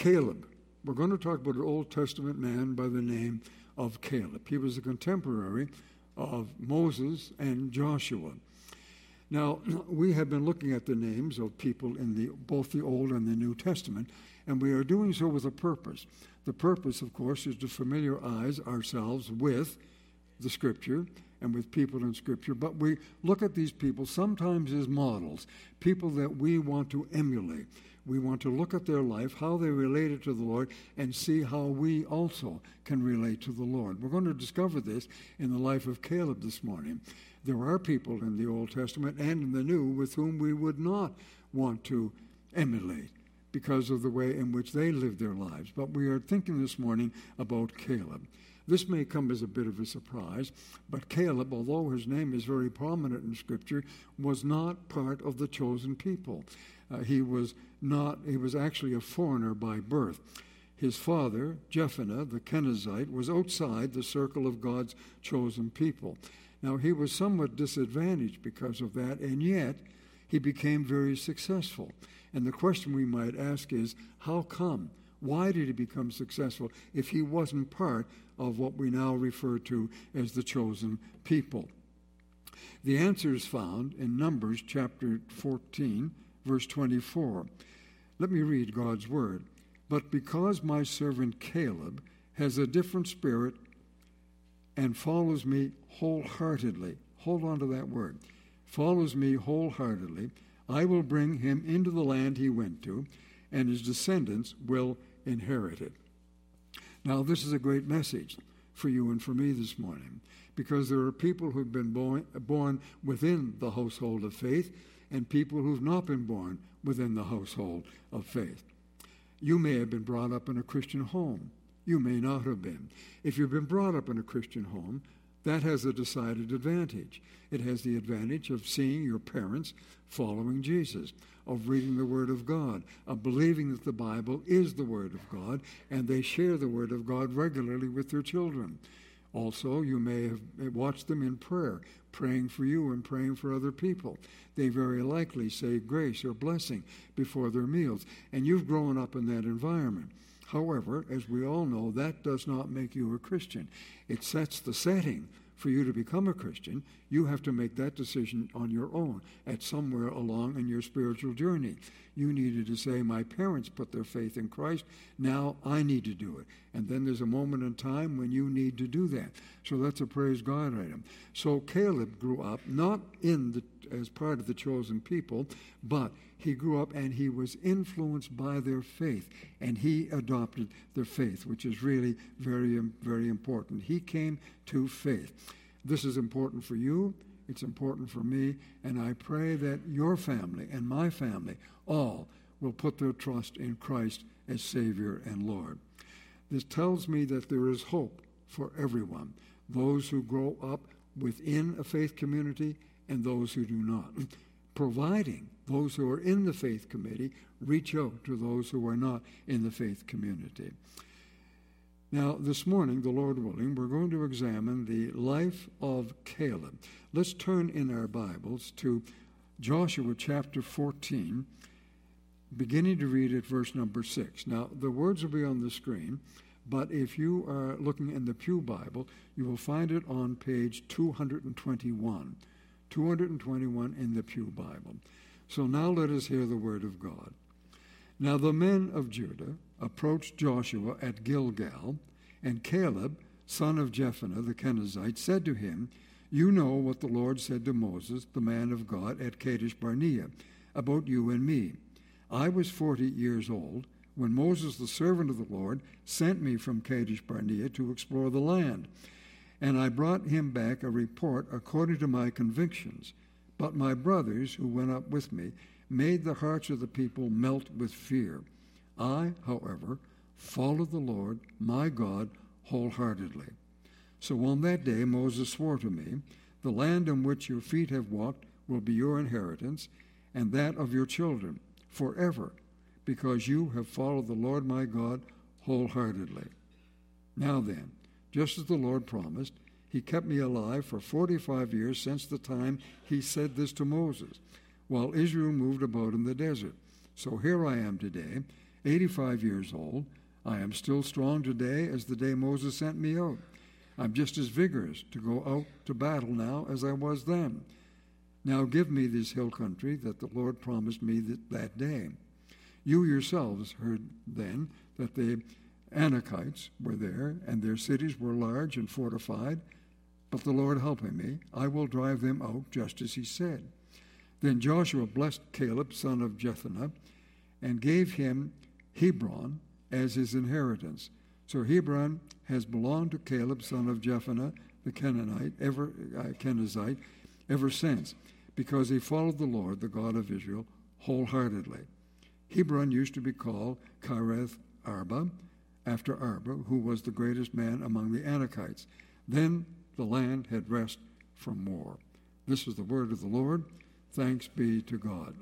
Caleb. We're going to talk about an Old Testament man by the name of Caleb. He was a contemporary of Moses and Joshua. Now, we have been looking at the names of people in both the Old and the New Testament, and we are doing so with a purpose. The purpose, of course, is to familiarize ourselves with the Scripture and with people in Scripture, but we look at these people sometimes as models, people that we want to emulate. We want to look at their life, how they related to the Lord, and see how we also can relate to the Lord. We're going to discover this in the life of Caleb this morning. There are people in the Old Testament and in the New with whom we would not want to emulate because of the way in which they lived their lives. But we are thinking this morning about Caleb. This may come as a bit of a surprise, but Caleb, although his name is very prominent in Scripture, was not part of the chosen people. He was actually a foreigner by birth. His father, Jephunneh, the Kenizzite, was outside the circle of God's chosen people. Now, he was somewhat disadvantaged because of that, and yet he became very successful. And the question we might ask is, how come? Why did he become successful if he wasn't part of what we now refer to as the chosen people? The answer is found in Numbers chapter 14, verse 24. Let me read God's word. But because my servant Caleb has a different spirit and follows me wholeheartedly, hold on to that word, follows me wholeheartedly, I will bring him into the land he went to, and his descendants will inherit it. Now, this is a great message for you and for me this morning, because there are people who've been born within the household of faith and people who've not been born within the household of faith. You may have been brought up in a Christian home. You may not have been. If you've been brought up in a Christian home, that has a decided advantage. It has the advantage of seeing your parents following Jesus, of reading the Word of God, of believing that the Bible is the Word of God, and they share the Word of God regularly with their children. Also, you may have watched them in prayer, praying for you and praying for other people. They very likely say grace or blessing before their meals, and you've grown up in that environment. However, as we all know, that does not make you a Christian. It sets the setting for you to become a Christian. You have to make that decision on your own at somewhere along in your spiritual journey. You needed to say, my parents put their faith in Christ, now I need to do it. And then there's a moment in time when you need to do that. So that's a praise God item. So Caleb grew up not as part of the chosen people, but he grew up and he was influenced by their faith, and he adopted their faith, which is really very, very important. He came to faith. This is important for you. It's important for me, and I pray that your family and my family all will put their trust in Christ as Savior and Lord. This tells me that there is hope for everyone, those who grow up within a faith community and those who do not, providing those who are in the faith committee reach out to those who are not in the faith community. Now, this morning, the Lord willing, we're going to examine the life of Caleb. Let's turn in our Bibles to Joshua chapter 14, beginning to read at verse number 6. Now, the words will be on the screen, but if you are looking in the Pew Bible, you will find it on page 221. 221 in the Pew Bible. So now let us hear the word of God. Now the men of Judah approached Joshua at Gilgal, and Caleb, son of Jephunneh the Kenizzite, said to him, You know what the Lord said to Moses, the man of God, at Kadesh Barnea, about you and me. I was 40 years old when Moses, the servant of the Lord, sent me from Kadesh Barnea to explore the land. And I brought him back a report according to my convictions. But my brothers, who went up with me, made the hearts of the people melt with fear. I, however, followed the Lord, my God, wholeheartedly. So on that day Moses swore to me, The land on which your feet have walked will be your inheritance, and that of your children, forever, because you have followed the Lord my God wholeheartedly. Now then, just as the Lord promised, he kept me alive for 45 years since the time he said this to Moses, while Israel moved about in the desert. So here I am today, 85 years old. I am still strong today as the day Moses sent me out. I'm just as vigorous to go out to battle now as I was then. Now give me this hill country that the Lord promised me that day. You yourselves heard then that the Anakites were there, and their cities were large and fortified. But the Lord helping me, I will drive them out just as he said. Then Joshua blessed Caleb, son of Jephunneh, and gave him Hebron as his inheritance. So Hebron has belonged to Caleb, son of Jephunneh, the Kenizzite, ever since, because he followed the Lord, the God of Israel, wholeheartedly. Hebron used to be called Kireth Arba, after Arba, who was the greatest man among the Anakites. Then the land had rest from war. This is the word of the Lord. Thanks be to God.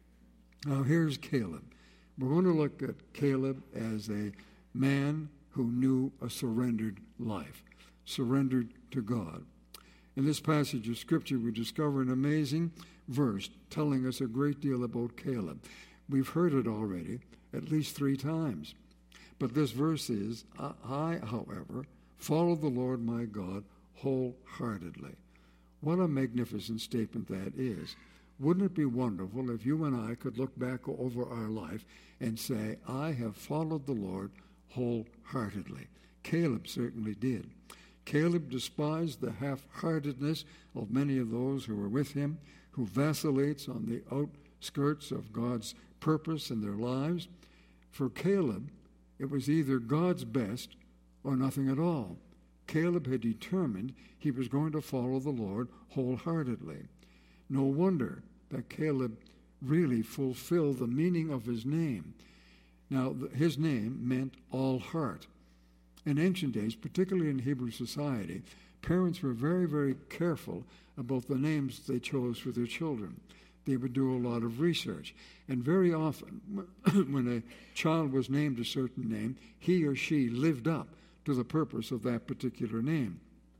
Now here's Caleb. We're going to look at Caleb as a man who knew a surrendered life, surrendered to God. In this passage of Scripture, we discover an amazing verse telling us a great deal about Caleb. We've heard it already at least 3 times. But this verse is, I, however, follow the Lord my God wholeheartedly. What a magnificent statement that is. Wouldn't it be wonderful if you and I could look back over our life and say, I have followed the Lord wholeheartedly? Caleb certainly did. Caleb despised the half-heartedness of many of those who were with him, who vacillates on the outskirts of God's purpose in their lives. For Caleb, it was either God's best or nothing at all. Caleb had determined he was going to follow the Lord wholeheartedly. No wonder that Caleb really fulfilled the meaning of his name. Now, his name meant all heart. In ancient days, particularly in Hebrew society, parents were very, very careful about the names they chose for their children. They would do a lot of research. And very often, when a child was named a certain name, he or she lived up to the purpose of that particular name.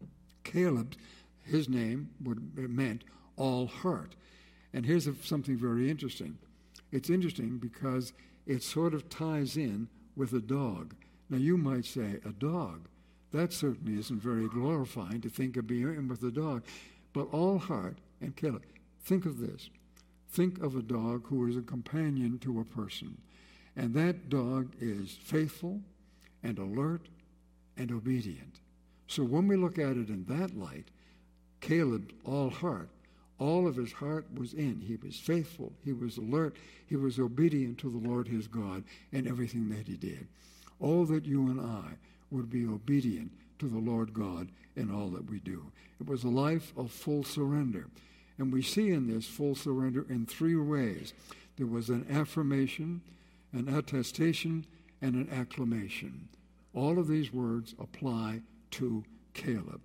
Caleb, his name meant all heart. And here's something very interesting. It's interesting because it sort of ties in with a dog. Now, you might say, a dog? That certainly isn't very glorifying to think of being with a dog. But all heart and Caleb, think of this. Think of a dog who is a companion to a person. And that dog is faithful and alert and obedient. So when we look at it in that light, Caleb, all heart, all of his heart was in. He was faithful. He was alert. He was obedient to the Lord his God in everything that he did. Oh, that you and I would be obedient to the Lord God in all that we do. It was a life of full surrender. And we see in this full surrender in 3 ways. There was an affirmation, an attestation, and an acclamation. All of these words apply to Caleb.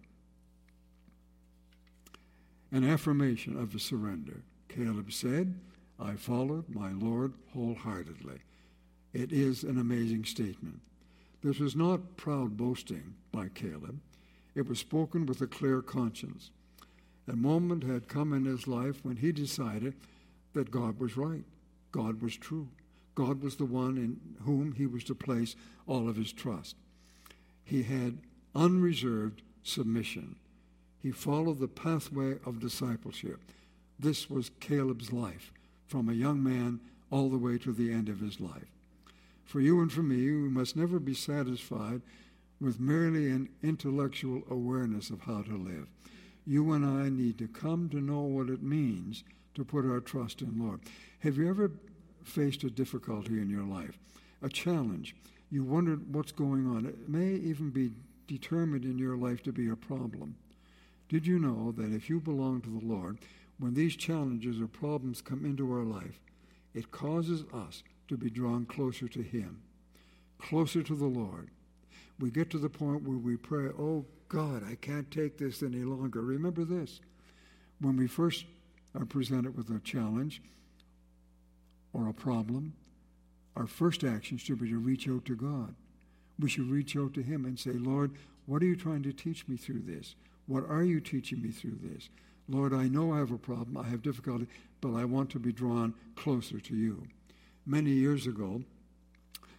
An affirmation of the surrender. Caleb said, I followed my Lord wholeheartedly. It is an amazing statement. This was not proud boasting by Caleb. It was spoken with a clear conscience. A moment had come in his life when he decided that God was right. God was true. God was the one in whom he was to place all of his trust. He had unreserved submission. He followed the pathway of discipleship. This was Caleb's life, from a young man all the way to the end of his life. For you and for me, we must never be satisfied with merely an intellectual awareness of how to live. You and I need to come to know what it means to put our trust in the Lord. Have you ever faced a difficulty in your life, a challenge? You wondered what's going on. It may even be determined in your life to be a problem. Did you know that if you belong to the Lord, when these challenges or problems come into our life, it causes us to be drawn closer to Him, closer to the Lord. We get to the point where we pray, oh God, I can't take this any longer. Remember this, when we first are presented with a challenge or a problem, our first action should be to reach out to God. We should reach out to Him and say, Lord, what are you trying to teach me through this? What are you teaching me through this? Lord, I know I have a problem, I have difficulty, but I want to be drawn closer to you. Many years ago,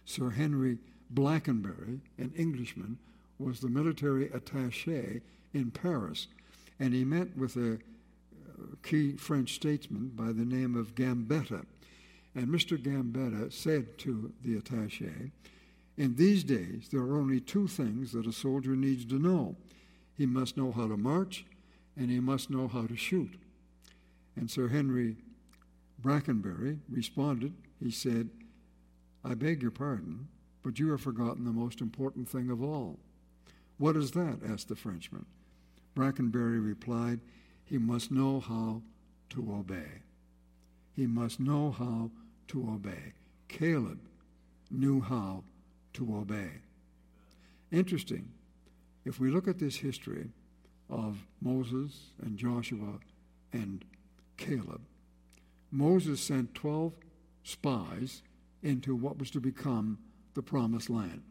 Sir Henry Blackenbury, an Englishman, was the military attaché in Paris, and he met with a key French statesman by the name of Gambetta. And Mr. Gambetta said to the attaché, "In these days, there are only two things that a soldier needs to know. He must know how to march, and he must know how to shoot." And Sir Henry Brackenbury responded, he said, "I beg your pardon, but you have forgotten the most important thing of all." "What is that?" asked the Frenchman. Brackenbury replied, "He must know how to obey." He must know how to obey. Caleb knew how to obey. Interesting. If we look at this history of Moses and Joshua and Caleb, Moses sent 12 spies into what was to become the Promised Land.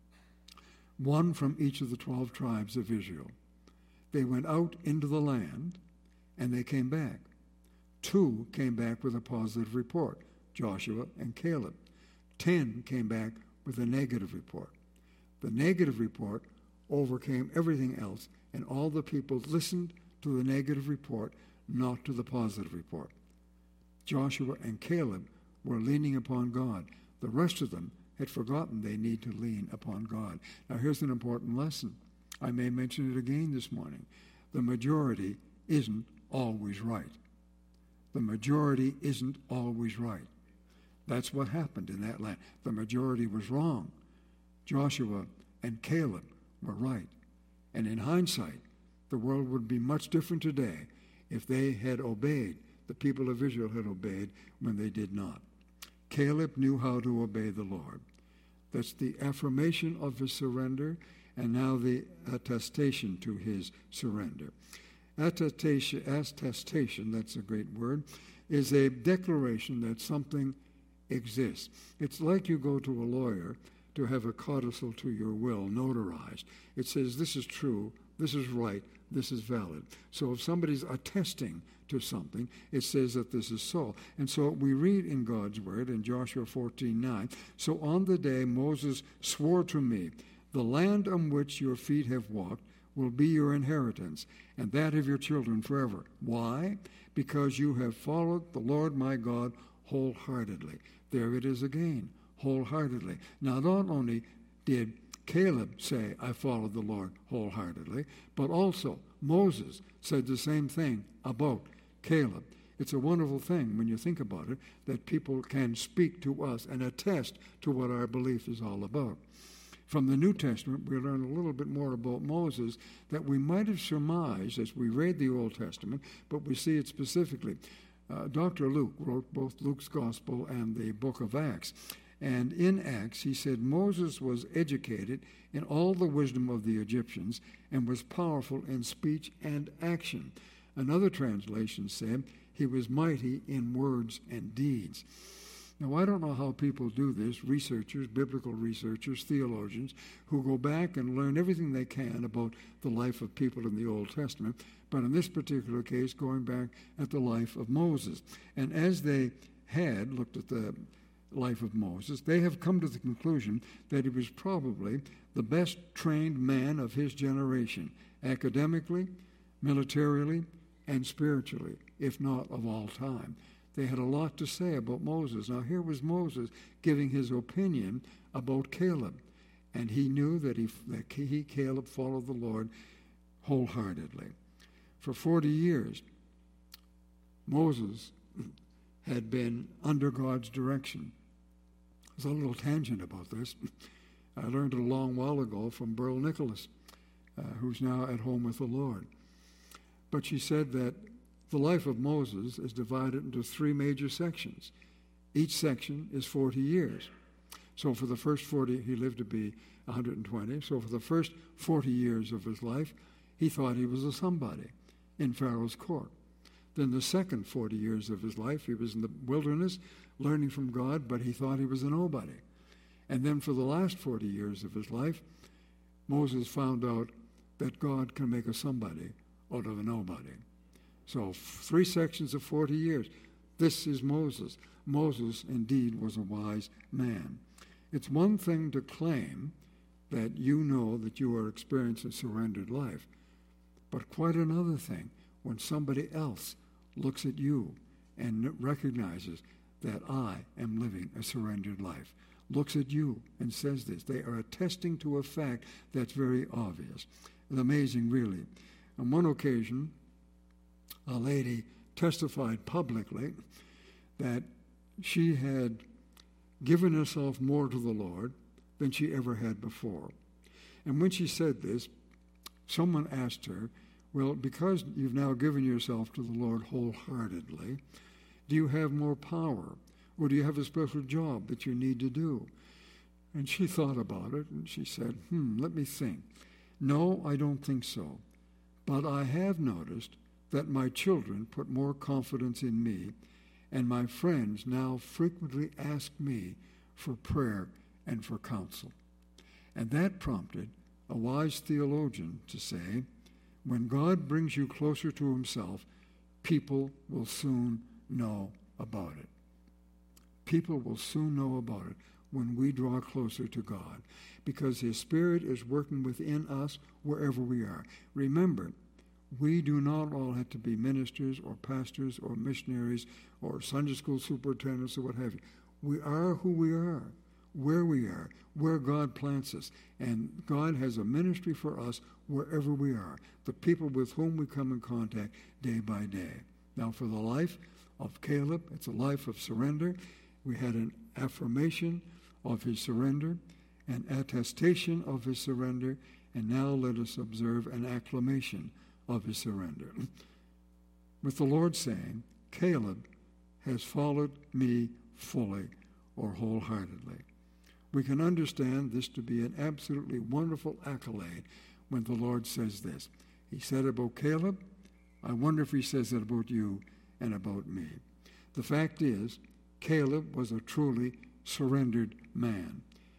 One from each of the 12 tribes of Israel. They went out into the land and they came back. 2 came back with a positive report, Joshua and Caleb. 10 came back with a negative report. The negative report overcame everything else, and all the people listened to the negative report, not to the positive report. Joshua and Caleb were leaning upon God. The rest of them had forgotten they need to lean upon God. Now here's an important lesson. I may mention it again this morning. The majority isn't always right. The majority isn't always right. That's what happened in that land. The majority was wrong. Joshua and Caleb were right. And in hindsight, the world would be much different today if they had obeyed, the people of Israel had obeyed when they did not. Caleb knew how to obey the Lord. That's the affirmation of his surrender, and now the attestation to his surrender. Attestation, that's a great word, is a declaration that something exists. It's like you go to a lawyer to have a codicil to your will notarized. It says this is true, this is right, this is valid. So if somebody's attesting to something, it says that this is so. And so we read in God's word in Joshua 14:9, "So on the day Moses swore to me, the land on which your feet have walked will be your inheritance, and that of your children forever." Why? Because you have followed the Lord my God wholeheartedly. There it is again, wholeheartedly. Now, not only did Caleb say, "I followed the Lord wholeheartedly," but also Moses said the same thing about Caleb. It's a wonderful thing when you think about it, that people can speak to us and attest to what our belief is all about. From the New Testament, we learn a little bit more about Moses that we might have surmised as we read the Old Testament, but we see it specifically. Dr. Luke wrote both Luke's Gospel and the book of Acts. And in Acts, he said Moses was educated in all the wisdom of the Egyptians and was powerful in speech and action. Another translation said he was mighty in words and deeds. Now, I don't know how people do this, researchers, biblical researchers, theologians, who go back and learn everything they can about the life of people in the Old Testament, but in this particular case, going back at the life of Moses. And as they had looked at the life of Moses, they have come to the conclusion that he was probably the best trained man of his generation, academically, militarily, and spiritually, if not of all time. They had a lot to say about Moses. Now, here was Moses giving his opinion about Caleb, and he knew that Caleb, followed the Lord wholeheartedly. For 40 years, Moses had been under God's direction. There's a little tangent about this. I learned it a long while ago from Burl Nicholas, who's now at home with the Lord. But she said that the life of Moses is divided into 3 major sections. Each section is 40 years. So for the first 40, he lived to be 120. So for the first 40 years of his life, he thought he was a somebody in Pharaoh's court. Then the second 40 years of his life, he was in the wilderness learning from God, but he thought he was a nobody. And then for the last 40 years of his life, Moses found out that God can make a somebody out of a nobody. So 3 sections of 40 years. This is Moses. Moses indeed was a wise man. It's one thing to claim that you know that you are experiencing a surrendered life, but quite another thing when somebody else looks at you and recognizes that I am living a surrendered life, looks at you and says this. They are attesting to a fact that's very obvious. It's amazing, really. On one occasion, a lady testified publicly that she had given herself more to the Lord than she ever had before. And when she said this, someone asked her, well, because you've now given yourself to the Lord wholeheartedly, do you have more power? Or do you have a special job that you need to do? And she thought about it, and she said, let me think. No, I don't think so. But I have noticed that my children put more confidence in me, and my friends now frequently ask me for prayer and for counsel. And that prompted a wise theologian to say, when God brings you closer to himself, people will soon know about it. People will soon know about it when we draw closer to God, because his Spirit is working within us wherever we are. Remember, we do not all have to be ministers or pastors or missionaries or Sunday school superintendents or what have you. We are who we are, where God plants us. And God has a ministry for us wherever we are, the people with whom we come in contact day by day. Now, for the life of Caleb, it's a life of surrender. We had an affirmation of his surrender, an attestation of his surrender, and now let us observe an acclamation of his surrender. With the Lord saying, Caleb has followed me fully or wholeheartedly. We can understand this to be an absolutely wonderful accolade when the Lord says this. He said about Caleb, I wonder if he says it about you and about me. The fact is, Caleb was a truly surrendered man.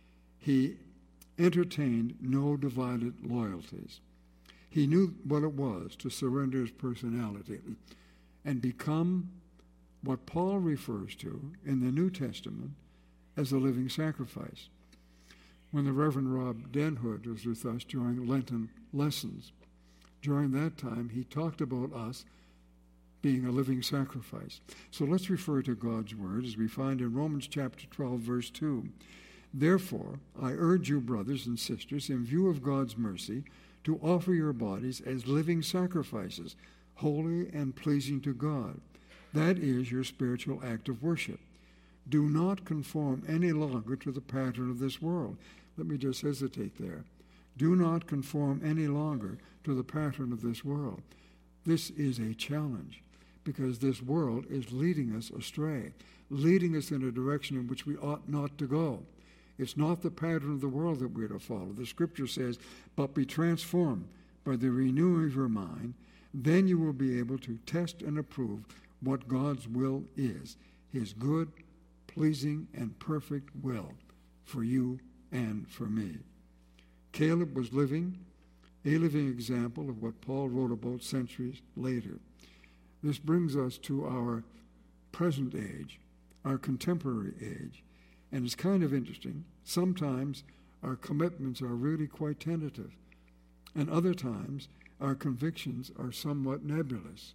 He entertained no divided loyalties. He knew what it was to surrender his personality and become what Paul refers to in the New Testament as a living sacrifice. When the Reverend Rob Denhood was with us during Lenten lessons, during that time he talked about us being a living sacrifice. So let's refer to God's word as we find in Romans chapter 12, verse 2. Therefore, I urge you, brothers and sisters, in view of God's mercy, to offer your bodies as living sacrifices, holy and pleasing to God. That is your spiritual act of worship. Do not conform any longer to the pattern of this world. Let me just hesitate there. Do not conform any longer to the pattern of this world. This is a challenge because this world is leading us astray, leading us in a direction in which we ought not to go. It's not the pattern of the world that we're to follow. The scripture says, but be transformed by the renewing of your mind, then you will be able to test and approve what God's will is, his good, pleasing, and perfect will for you and for me. Caleb was living a living example of what Paul wrote about centuries later. This brings us to our present age, our contemporary age. And it's kind of interesting. Sometimes our commitments are really quite tentative. And other times our convictions are somewhat nebulous.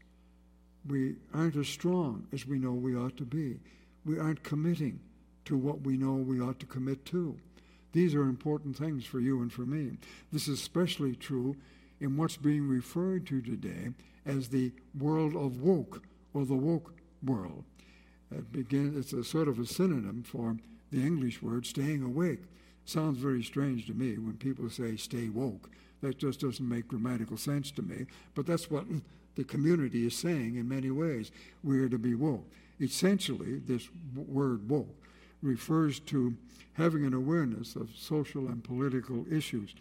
We aren't as strong as we know we ought to be. We aren't committing to what we know we ought to commit to. These are important things for you and for me. This is especially true in what's being referred to today as the world of woke, or the woke world. It's a sort of a synonym for the English word staying awake. Sounds very strange to me when people say stay woke. That just doesn't make grammatical sense to me. But that's what the community is saying in many ways. We are to be woke. Essentially, this word woke refers to having an awareness of social and political issues.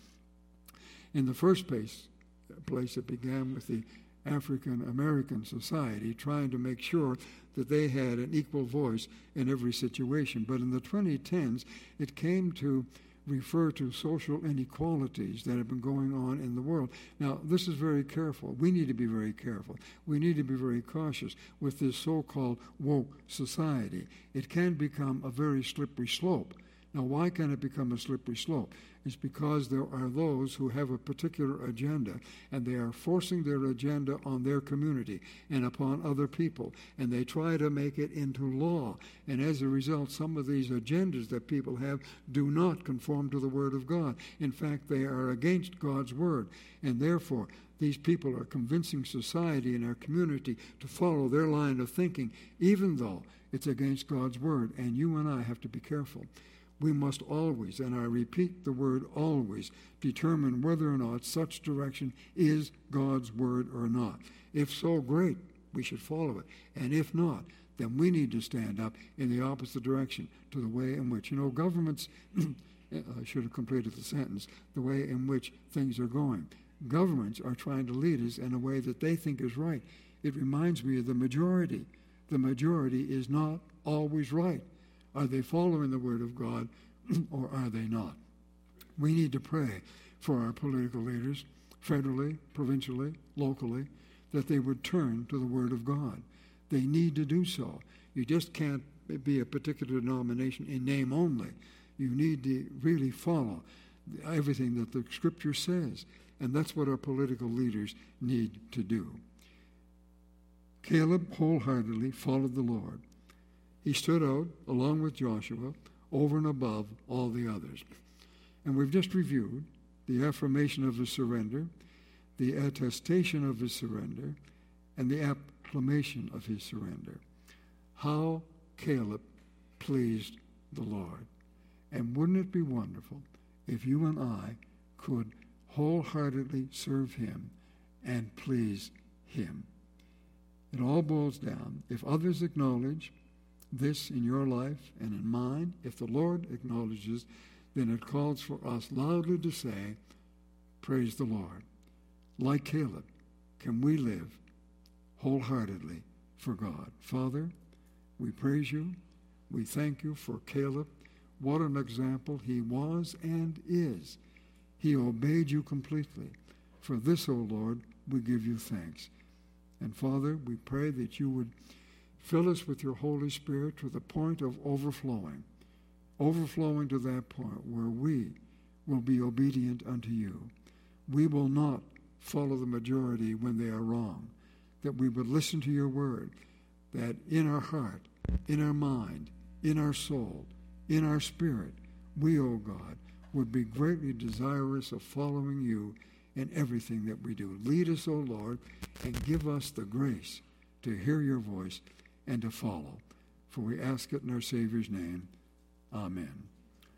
In the first place, it began with the African American society trying to make sure that they had an equal voice in every situation. But in the 2010s, it came to refer to social inequalities that have been going on in the world. Now, this is very careful. We need to be very careful. We need to be very cautious with this so-called woke society. It can become a very slippery slope Now, why can it become a slippery slope? It's because there are those who have a particular agenda, and they are forcing their agenda on their community and upon other people, and they try to make it into law. And as a result, some of these agendas that people have do not conform to the Word of God. In fact, they are against God's Word, and therefore, these people are convincing society and our community to follow their line of thinking, even though it's against God's Word. And you and I have to be careful. We must always, and I repeat the word always, determine whether or not such direction is God's Word or not. If so, great, we should follow it. And if not, then we need to stand up in the opposite direction to the way in which, governments, I should have completed the sentence, the way in which things are going. Governments are trying to lead us in a way that they think is right. It reminds me of the majority. The majority is not always right. Are they following the Word of God or are they not? We need to pray for our political leaders, federally, provincially, locally, that they would turn to the Word of God. They need to do so. You just can't be a particular denomination in name only. You need to really follow everything that the Scripture says. And that's what our political leaders need to do. Caleb wholeheartedly followed the Lord. He stood out, along with Joshua, over and above all the others. And we've just reviewed the affirmation of his surrender, the attestation of his surrender, and the acclamation of his surrender. How Caleb pleased the Lord. And wouldn't it be wonderful if you and I could wholeheartedly serve him and please him? It all boils down, if others acknowledge this in your life and in mine, if the Lord acknowledges, then it calls for us loudly to say, praise the Lord. Like Caleb, can we live wholeheartedly for God? Father, we praise you. We thank you for Caleb. What an example he was and is. He obeyed you completely. For this, O Lord, we give you thanks. And Father, we pray that you would fill us with your Holy Spirit to the point of overflowing to that point where we will be obedient unto you. We will not follow the majority when they are wrong, that we would listen to your word, that in our heart, in our mind, in our soul, in our spirit, we, O God, would be greatly desirous of following you in everything that we do. Lead us, O Lord, and give us the grace to hear your voice and to follow. For we ask it in our Savior's name. Amen.